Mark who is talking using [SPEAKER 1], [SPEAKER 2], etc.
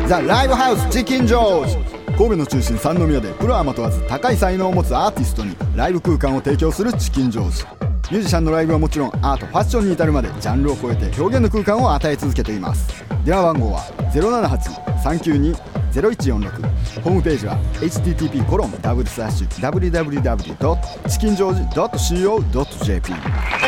[SPEAKER 1] ザ・ライブハウスチキンジョージ。神戸の中心三宮でプロアマ問わず高い才能を持つアーティストにライブ空間を提供するチキンジョージ。ミュージシャンのライブはもちろんアート、ファッションに至るまでジャンルを超えて表現の空間を与え続けています。電話番号は 078-392-0146。ホームページは http://www.chickingeorge.co.jp